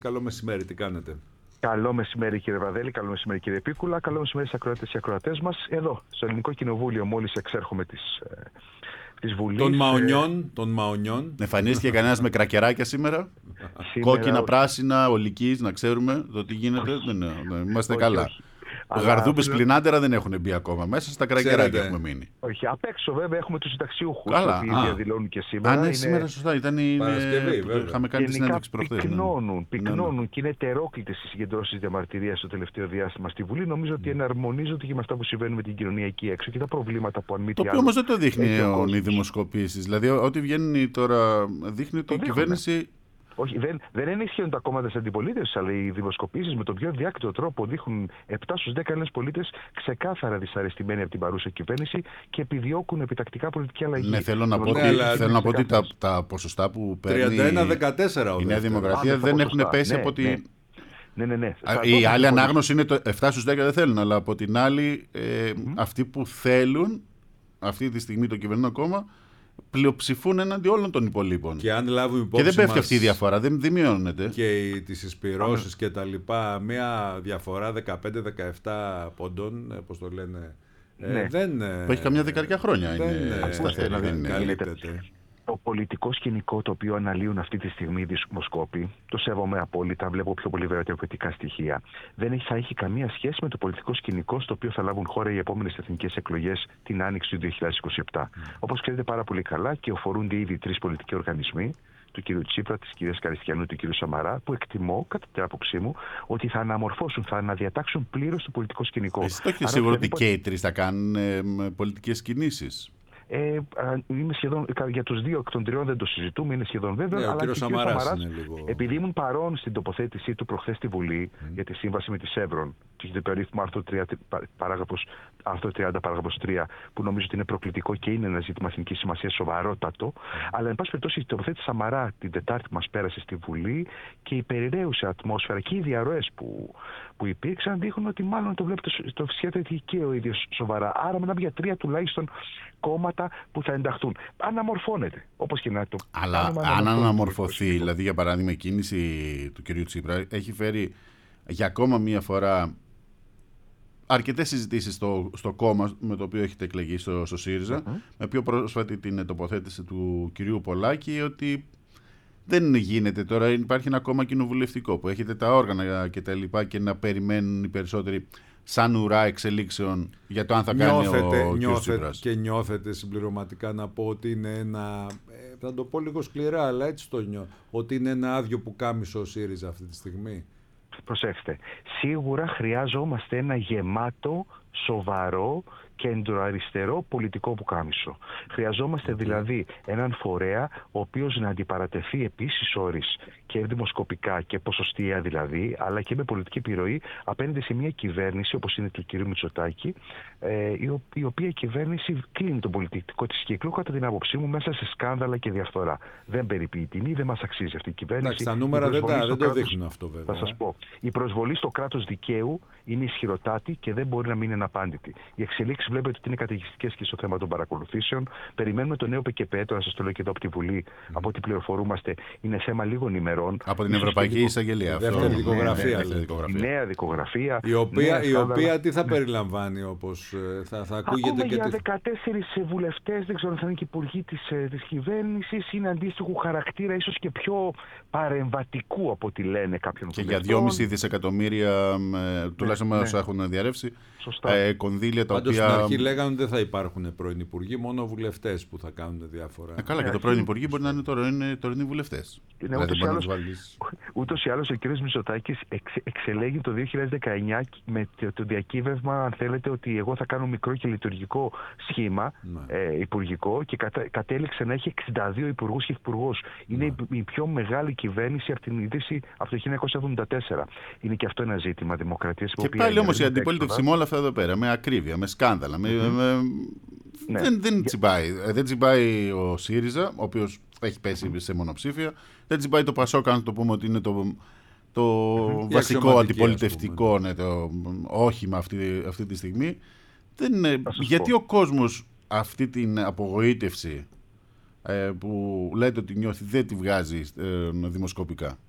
Καλό μεσημέρι, τι κάνετε? Καλό μεσημέρι κύριε Βαδέλη, καλό μεσημέρι κύριε Πίκουλα, καλό μεσημέρι στις ακροατές και ακροατές μας. Εδώ, στο Ελληνικό Κοινοβούλιο, μόλις εξέρχομαι της Βουλής. Των Μαονιών. Εμφανίστηκε κανένας με κρακεράκια σήμερα? Κόκκινα, πράσινα, ολικής, να ξέρουμε το τι γίνεται. Είμαστε καλά. Γαρδούπες πληνάντερα δεν έχουν μπει ακόμα μέσα, στα κρακεράκια έχουμε μείνει. Όχι, απ' έξω βέβαια έχουμε τους συνταξιούχους που διαδηλώνουν και σήμερα. Ναι, σήμερα σωστά, ήταν η Παρασκευή, είχαμε κάνει τη συνέντευξη προχθές. Πυκνώνουν και είναι ετερόκλητες οι συγκεντρώσεις διαμαρτυρίας στο τελευταίο διάστημα στη Βουλή. Νομίζω ότι εναρμονίζονται και με αυτά που συμβαίνουν με την κοινωνία εκεί έξω και τα προβλήματα που αν μη τι άλλο. Το οποίο όμως δεν το δείχνει οι δημοσκοπήσεις. Δηλαδή, ό,τι βγαίνει τώρα δείχνει ότι η κυβέρνηση. Όχι, δεν ενισχύουν τα κόμματα της αντιπολίτευσης, αλλά οι δημοσκοπήσεις με τον πιο διάκτητο τρόπο δείχνουν 7 στους 10 Έλληνες πολίτες ξεκάθαρα δυσαρεστημένοι από την παρούσα κυβέρνηση και επιδιώκουν επιτακτικά πολιτική αλλαγή. Ναι, θέλω να πω ότι τα ποσοστά που παίρνει 31-14 η Νέα Δημοκρατία δεν έχουν πέσει από την. Ναι. Η άλλη ανάγνωση είναι το 7 στους 10 δεν θέλουν, αλλά από την άλλη αυτοί που θέλουν αυτή τη στιγμή το κυβερνό κόμμα πλειοψηφούν έναντι όλων των υπολείπων. Και αν λάβουμε υπόψη. Και δεν πέφτει αυτή η διαφορά, δεν μειώνεται. Και τις εισπυρώσεις και τα λοιπά, μια διαφορά 15-17 πόντων, όπως το λένε. Που έχει καμιά δεκαετία χρόνια. Είναι σταθερή, δεν είναι. Το πολιτικό σκηνικό το οποίο αναλύουν αυτή τη στιγμή οι δημοσκόποι, το σέβομαι απόλυτα, βλέπω πιο πολύ βεβαιωτικά στοιχεία, δεν θα έχει καμία σχέση με το πολιτικό σκηνικό στο οποίο θα λάβουν χώρα οι επόμενες εθνικές εκλογές την άνοιξη του 2027. Όπως ξέρετε πάρα πολύ καλά και οφορούνται ήδη 3 πολιτικοί οργανισμοί, του κ. Τσίπρα, της κ. Καριστιανού, του κ. Σαμαρά, που εκτιμώ, κατά την άποψή μου, ότι θα αναμορφώσουν, θα αναδιατάξουν πλήρως το πολιτικό σκηνικό. Εσύ το έχετε σίγουρο ότι και οι 3 θα κάνουν πολιτικές κινήσεις? Είμαι σχεδόν, για τους 2 εκ των 3 δεν το συζητούμε, είναι σχεδόν βέβαιο. Αλλά ο κ. Σαμαράς, επειδή ήμουν παρόν στην τοποθέτησή του προχθές στη Βουλή για τη σύμβαση με τη Σεύρον, το περίφημο άρθρο 30 παράγραφος 3, που νομίζω ότι είναι προκλητικό και είναι ένα ζήτημα εθνικής σημασίας σοβαρότατο. Αλλά, εν πάση περιπτώσει, η τοποθέτηση Σαμαρά την Τετάρτη μας πέρασε στη Βουλή και η περιραίουσα ατμόσφαιρα και οι διαρροές που υπήρξαν δείχνουν ότι μάλλον το βλέπει το σχέδιο και ο ίδιος σοβαρά. Άρα, μιλάμε για 3 τουλάχιστον κόμματα που θα ενταχθούν. Αναμορφώνεται, όπως και να το. Αλλά αν αναμορφωθεί, δηλαδή για παράδειγμα η κίνηση του κ. Τσίπρα έχει φέρει για ακόμα μία φορά αρκετές συζητήσεις στο κόμμα με το οποίο έχετε εκλεγεί, στο ΣΥΡΙΖΑ, με πιο πρόσφατη την τοποθέτηση του κ. Πολάκη, ότι δεν γίνεται τώρα, υπάρχει ένα κόμμα κοινοβουλευτικό που έχετε τα όργανα και τα λοιπά και να περιμένουν οι περισσότεροι σαν ουρά εξελίξεων για το αν θα κάνει ο κ. Τσίπρας. Και νιώθετε συμπληρωματικά να πω ότι είναι ένα, θα το πω λίγο σκληρά, αλλά έτσι το νιώθω, ότι είναι ένα άδειο πουκάμισο ο ΣΥΡΙΖΑ αυτή τη στιγμή? Προσέξτε, σίγουρα χρειάζομαστε ένα γεμάτο, σοβαρό, κεντροαριστερό πολιτικό πουκάμισο. Χρειαζόμαστε δηλαδή έναν φορέα ο οποίος να αντιπαρατεθεί επίσης όρις και δημοσκοπικά και ποσοστία δηλαδή, αλλά και με πολιτική επιρροή απέναντι σε μια κυβέρνηση όπως είναι του κ. Μητσοτάκη, η οποία κυβέρνηση κλείνει τον πολιτικό της κύκλο κατά την άποψή μου μέσα σε σκάνδαλα και διαφθορά. Δεν περιποιεί τιμή, δεν μας αξίζει αυτή η κυβέρνηση. Εντάξει, τα νούμερα δεν το δείχνουν αυτό βέβαια. Θα σας πω. Η προσβολή στο κράτος δικαίου είναι ισχυροτάτη και δεν μπορεί να μείνει αναπάντητη. Οι εξελίξεις βλέπετε ότι είναι καταιγιστικές και στο θέμα των παρακολουθήσεων. Περιμένουμε το νέο ΠΚΠ, τώρα σας το λέω και εδώ από τη Βουλή, από ό,τι πληροφορούμαστε, είναι θέμα λίγων ημερών. Από την Ευρωπαϊκή Εισαγγελία. Δεύτερη δικογραφία. Η νέα δικογραφία. Η οποία τι θα περιλαμβάνει, όπως θα ακούγεται και. Για 14 βουλευτές, δεν ξέρω αν θα είναι και υπουργοί της κυβέρνησης, είναι αντίστοιχου χαρακτήρα, ίσως και πιο παρεμβατικού από ό,τι λένε κάποιον βουλευτών. Και για 2,5 δισεκατομμύρια, τουλάχιστον με όσα έχουν διαρρεύσει, κονδύλια τα Πάντως οποία. στην αρχή λέγανε ότι δεν θα υπάρχουν πρώην υπουργοί, μόνο βουλευτές που θα κάνουν διάφορα. Καλά, και το πρώην υπουργοί μπορεί να είναι τωρινοί βουλευτές. Ούτως ή άλλως ο κ. Μητσοτάκης εξελέγει το 2019 με το διακύβευμα, αν θέλετε, ότι εγώ θα κάνω μικρό και λειτουργικό σχήμα υπουργικό και κατέληξε να έχει 62 υπουργούς και υπουργούς. Είναι η πιο μεγάλη κυβέρνηση από την ίδρυση από το 1974. Είναι και αυτό ένα ζήτημα δημοκρατίας. Και πάλι όμως η αντιπολίτευση με όλα αυτά εδώ πέρα, με ακρίβεια, με σκάνδαλα. Δεν τσιμπάει ο ΣΥΡΙΖΑ, ο οποίος έχει πέσει σε μονοψήφια. Δεν τσιμπάει το ΠΑΣΟΚ, αν το πούμε ότι είναι το βασικό αντιπολιτευτικό όχημα αυτή τη στιγμή. Γιατί ο κόσμος αυτή την απογοήτευση που λέτε ότι νιώθει δεν τη βγάζει δημοσκοπικά?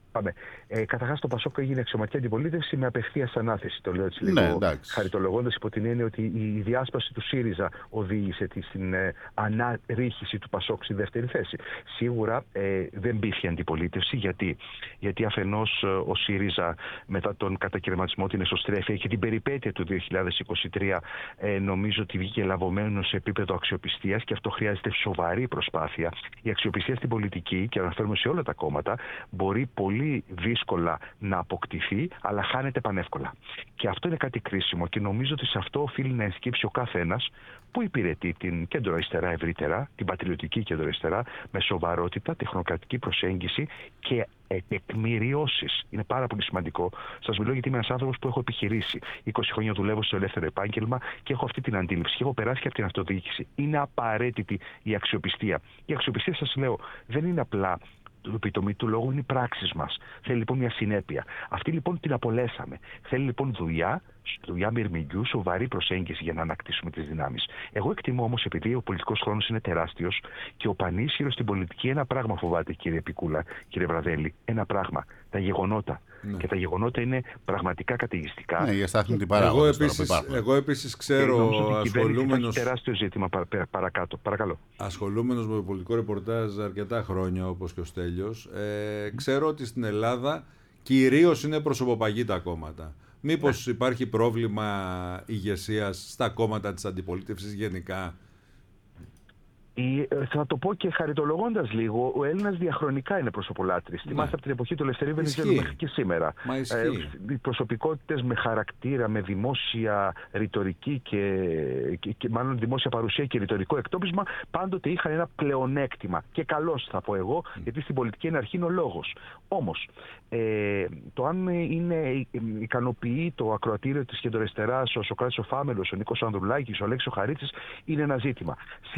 Καταρχάς το Πασόκ έγινε αξιωματική αντιπολίτευση με απευθείας ανάθεση. Το λέω έτσι λίγο χαριτολογώντας, υπό την έννοια ότι η διάσπαση του ΣΥΡΙΖΑ οδήγησε στην αναρρίχηση του Πασόκ στη δεύτερη θέση. Σίγουρα δεν μπήκε αντιπολίτευση, γιατί αφενός ο ΣΥΡΙΖΑ μετά τον κατακαιρματισμό, την εσωστρέφεια και την περιπέτεια του 2023 νομίζω ότι βγήκε λαβωμένο σε επίπεδο αξιοπιστίας, και αυτό χρειάζεται σοβαρή προσπάθεια. Η αξιοπιστία στην πολιτική, και αναφέρουμε σε όλα τα κόμματα, μπορεί πολύ δύσκολα να αποκτηθεί, αλλά χάνεται πανεύκολα. Και αυτό είναι κάτι κρίσιμο, και νομίζω ότι σε αυτό οφείλει να ενσκύψει ο καθένας που υπηρετεί την κέντρο-αριστερά ευρύτερα, την πατριωτική κέντρο-αριστερά, με σοβαρότητα, τεχνοκρατική προσέγγιση και τεκμηριώσεις. Είναι πάρα πολύ σημαντικό. Σας μιλώ γιατί είμαι ένας άνθρωπος που έχω επιχειρήσει. 20 χρόνια δουλεύω στο ελεύθερο επάγγελμα και έχω αυτή την αντίληψη. Και έχω περάσει και από την αυτοδιοίκηση. Είναι απαραίτητη η αξιοπιστία. Η αξιοπιστία, σας λέω, δεν είναι απλά το επιτομή του λόγου, είναι οι πράξεις μας. Θέλει λοιπόν μια συνέπεια. Αυτή λοιπόν την απολέσαμε. Θέλει λοιπόν δουλειά μυρμηγκιού, σοβαρή προσέγγιση για να ανακτήσουμε τις δυνάμεις. Εγώ εκτιμώ όμως, επειδή ο πολιτικός χρόνος είναι τεράστιος και ο πανίσχυρος στην πολιτική, ένα πράγμα φοβάται, κύριε Πικούλα, κύριε Βραδέλη, ένα πράγμα. Τα γεγονότα. Ναι. Και τα γεγονότα είναι πραγματικά καταιγιστικά. Ναι, την παράγοντες. Εγώ επίσης ξέρω, ασχολούμενος. Έχει τεράστιο ζήτημα παρακάτω. Ασχολούμενος με το πολιτικό ρεπορτάζ αρκετά χρόνια, όπως και ο Στέλιος, ξέρω ότι στην Ελλάδα κυρίως είναι προσωποπαγή τα κόμματα. Μήπως υπάρχει πρόβλημα ηγεσίας στα κόμματα της αντιπολίτευσης γενικά? Θα το πω και χαριτολογώντας λίγο, ο Έλληνας διαχρονικά είναι προσωπολάτρης. Θυμάστε από την εποχή του Ελευθερίου Βενιζέλου μέχρι και σήμερα. Οι προσωπικότητες με χαρακτήρα, με δημόσια ρητορική και μάλλον δημόσια παρουσία και ρητορικό εκτόπισμα, πάντοτε είχαν ένα πλεονέκτημα. Και καλώς, θα πω εγώ, γιατί στην πολιτική είναι αρχήν ο λόγος. Όμως, το αν ικανοποιεί το ακροατήριο της κεντροαριστεράς ο Σωκράτης ο Φάμελος, ο Νίκος Ανδρουλάκης, ο Αλέξης ο Χαρίτσης, είναι ένα ζήτημα.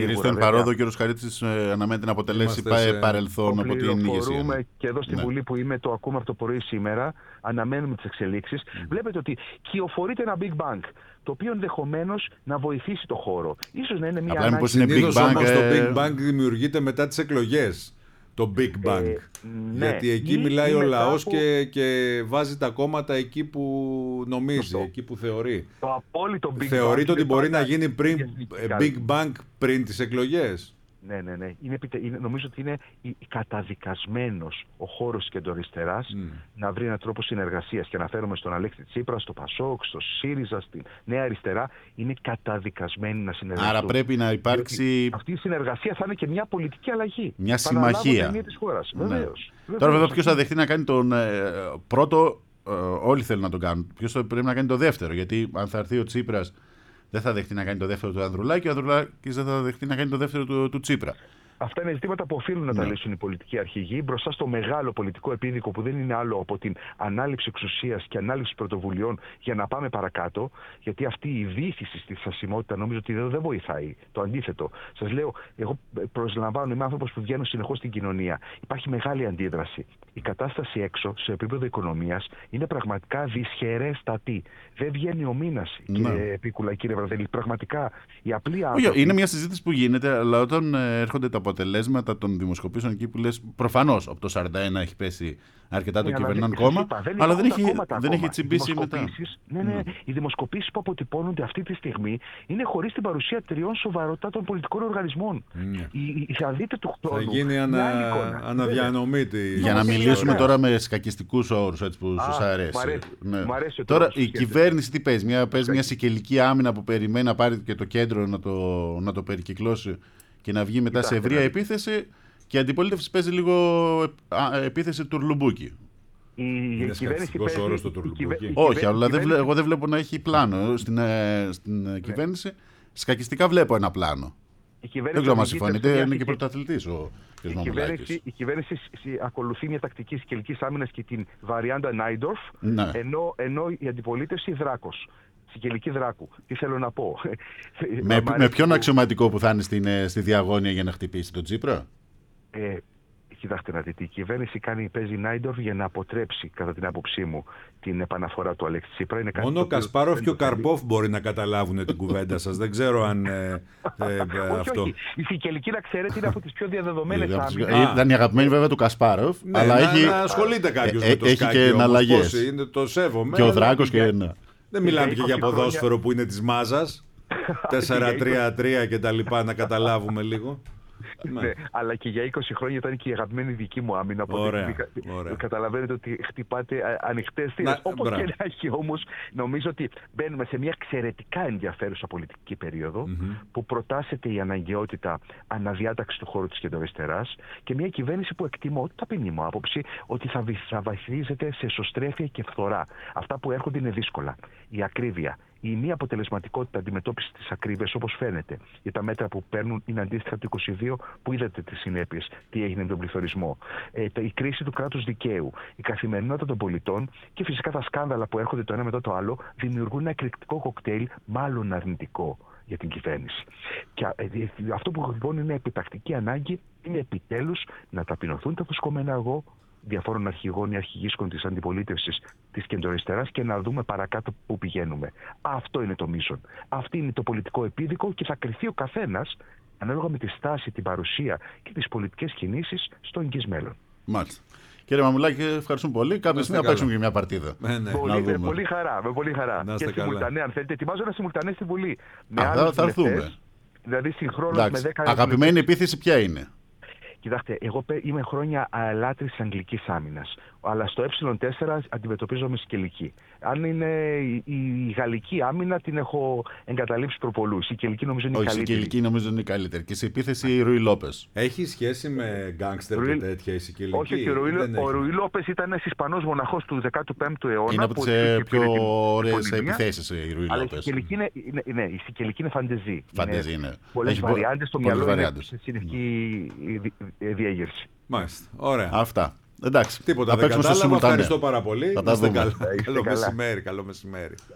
Ο κ. Χαρίτσης αναμένεται να αποτελέσει παρελθόν από την ηγεσία. Και εδώ στη Βουλή που είμαι, το ακούμε από το πρωί σήμερα, αναμένουμε τις εξελίξεις. Βλέπετε ότι κυοφορείται ένα Big Bang, το οποίο ενδεχομένως να βοηθήσει το χώρο. Ίσως να είναι μια ανάγκη. Συνήθως όμως το Big Bang δημιουργείται μετά τις εκλογές. Το Big Bang. Γιατί εκεί μιλάει ο λαός και βάζει τα κόμματα εκεί που νομίζει, εκεί που θεωρεί. Το απόλυτο Big Bang. Θεωρείται ότι μπορεί να γίνει Big Bang πριν τις εκλογές. Ναι. Νομίζω ότι είναι καταδικασμένος ο χώρος της κεντροαριστεράς να βρει έναν τρόπο συνεργασίας. Και αναφέρομαι στον Αλέξη Τσίπρα, στο Πασόκ, στο ΣΥΡΙΖΑ, στην Νέα Αριστερά. Είναι καταδικασμένοι να συνεργαστούν. Άρα πρέπει να υπάρξει. Αυτή η συνεργασία θα είναι και μια πολιτική αλλαγή. Μια συμμαχία. Της χώρας. Βεβαίως. Τώρα βέβαια ποιος θα δεχτεί να κάνει τον πρώτο, όλοι θέλουν να τον κάνουν. Ποιος πρέπει να κάνει το δεύτερο? Γιατί αν θα έρθει ο Τσίπρας, δεν θα δεχτεί να κάνει το δεύτερο του Ανδρουλάκη, ο Ανδρουλάκης δεν θα δεχτεί να κάνει το δεύτερο του Τσίπρα. Αυτά είναι ζητήματα που οφείλουν να τα λύσουν οι πολιτικοί αρχηγοί μπροστά στο μεγάλο πολιτικό επίδικο που δεν είναι άλλο από την ανάληψη εξουσίας και ανάληψη πρωτοβουλειών για να πάμε παρακάτω. Γιατί αυτή η διήθηση στη στασιμότητα νομίζω ότι δεν βοηθάει. Το αντίθετο. Σας λέω, εγώ προσλαμβάνω, είμαι άνθρωπος που βγαίνω συνεχώς στην κοινωνία. Υπάρχει μεγάλη αντίδραση. Η κατάσταση έξω, σε επίπεδο οικονομίας, είναι πραγματικά δυσχερέστατη. Δεν βγαίνει ο μήνας, κύριε Πίκουλα, κύριε Βραδέλη. Πραγματικά οι απλοί άνθρωποι. Είναι μια συζήτηση που γίνεται, αλλά όταν έρχονται τα αποτελέσματα των δημοσκοπήσεων εκεί που λες, προφανώς από το 41 έχει πέσει αρκετά το κυβερνών κόμμα, αλλά δεν έχει τσιμπήσει μετά. Ναι. Οι δημοσκοπήσεις που αποτυπώνονται αυτή τη στιγμή είναι χωρίς την παρουσία τριών σοβαρότατων πολιτικών οργανισμών. Θα δείτε του χρόνου. Θα γίνει αναδιανομή. Για να μιλήσουμε τώρα με σκακιστικούς όρους, έτσι που σας αρέσει. Τώρα η κυβέρνηση τι παίζει? Παίζει μια σικελική άμυνα που περιμένει να πάρει και το κέντρο να το περικυκλώσει και να βγει μετά σε ευρεία επίθεση, και η αντιπολίτευση παίζει λίγο επίθεση τουρλουμπούκι. Είναι σκακιστικός όρος το τουρλουμπούκι? Όχι, αλλά εγώ δεν βλέπω να έχει πλάνο στην κυβέρνηση. Σκακιστικά βλέπω ένα πλάνο. Δεν ξέρω αν συμφωνείτε, είναι και πρωταθλητής ο κ. Μαμουλάκης. Η κυβέρνηση ακολουθεί μια τακτική σικελικής άμυνας και την βαριάντα Νάιντορφ, ενώ η αντιπολίτευση Δράκος. Σικελική Δράκου. Τι θέλω να πω? Με ποιον αξιωματικό που θα είναι στη διαγώνια για να χτυπήσει τον Τσίπρα? Κοιτάξτε να δείτε, η κυβέρνηση παίζει Νάιντορφ για να αποτρέψει, κατά την άποψή μου, την επαναφορά του Αλέξη Τσίπρα. Είναι μόνο ο Κασπάροφ και ο Καρπόφ μπορεί να καταλάβουν την κουβέντα σας. Δεν ξέρω αν αυτό. Όχι. Η Σικελική, να ξέρετε, είναι από τις πιο διαδεδομένες άμυνες. Ήταν η αγαπημένη βέβαια του Κασπάροφ. Ναι, αλλά να ασχολείται κάποιος με το έχει σκάκι. και εναλλαγές. Το σέβομαι. Και ο Δράκος και ένα. Δεν μιλάμε και για ποδόσφαιρο που είναι της μάζας. 4-3-3 και τα λοιπά, να καταλάβουμε λίγο. Ναι, αλλά και για 20 χρόνια ήταν και η αγαπημένη δική μου άμυνα. Ωραία. Καταλαβαίνετε ότι χτυπάτε ανοιχτές θύρες. Όπως και να έχει, όμως, νομίζω ότι μπαίνουμε σε μια εξαιρετικά ενδιαφέρουσα πολιτική περίοδο που προτάσσεται η αναγκαιότητα αναδιάταξη του χώρου της κεντροαριστεράς και μια κυβέρνηση που εκτιμώ, ταπεινή μου άποψη, ότι θα βασίζεται σε εσωστρέφεια και φθορά. Αυτά που έρχονται είναι δύσκολα. Η ακρίβεια. Η μη αποτελεσματικότητα αντιμετώπιση της ακρίβειας, όπως φαίνεται, για τα μέτρα που παίρνουν είναι αντίστοιχα το 22 που είδατε τις συνέπειες, τι έγινε με τον πληθωρισμό. Η κρίση του κράτους δικαίου, η καθημερινότητα των πολιτών και φυσικά τα σκάνδαλα που έρχονται το ένα μετά το άλλο δημιουργούν ένα εκρηκτικό κοκτέιλ, μάλλον αρνητικό για την κυβέρνηση. Και αυτό που λοιπόν είναι επιτακτική ανάγκη είναι επιτέλους να ταπεινωθούν τα φουσκωμένα αυγό διαφόρων αρχηγών ή αρχηγίσκων της αντιπολίτευσης της κεντροαριστεράς και να δούμε παρακάτω πού πηγαίνουμε. Αυτό είναι το μείζον. Αυτό είναι το πολιτικό επίδικο και θα κριθεί ο καθένας ανάλογα με τη στάση, την παρουσία και τις πολιτικές κινήσεις στο εγγύς μέλλον. Μάλιστα. Κύριε Μαμουλάκη, ευχαριστούμε πολύ. Κάποια στιγμή θα παίξουμε και μια παρτίδα. Ναι. Με πολύ χαρά. Και συμμουλτανέ, αν θέλετε. Ετοιμάζω ένα συμμουλτανέ στη Βουλή. Θα έρθουμε. Δηλαδή συγχρόνως με 10. Αγαπημένη επίθεση ποια είναι? Κοιτάξτε, εγώ είμαι χρόνια λάτρης της αγγλικής άμυνας. Αλλά στο ε4 αντιμετωπίζω με Σικελική. Αν είναι η γαλλική άμυνα, την έχω εγκαταλείψει προπολού. Η Σικελική νομίζω είναι η καλύτερη. Η Σικελική νομίζω είναι η καλύτερη. Και σε επίθεση η Ρουί Λόπες. Έχει σχέση με γκάνγκστερ και τέτοια η Σικελική? Όχι, ο Ρουί Λόπες ήταν ένας Ισπανός μοναχός του 15ου αιώνα. Είναι από τις πιο ωραίες επιθέσεις η Ρουί Λόπες. Η Σικελική είναι φαντεζή. Φαντεζή είναι. Πολλές βαριάντες στο μυαλό, είναι συνεχή διέγερση. Μάλιστα. Ωραία. Αυτά. Εντάξει. Τίποτα δεν κατάλαβα. Ευχαριστώ πάρα πολύ. Θα τα δούμε. Καλό μεσημέρι.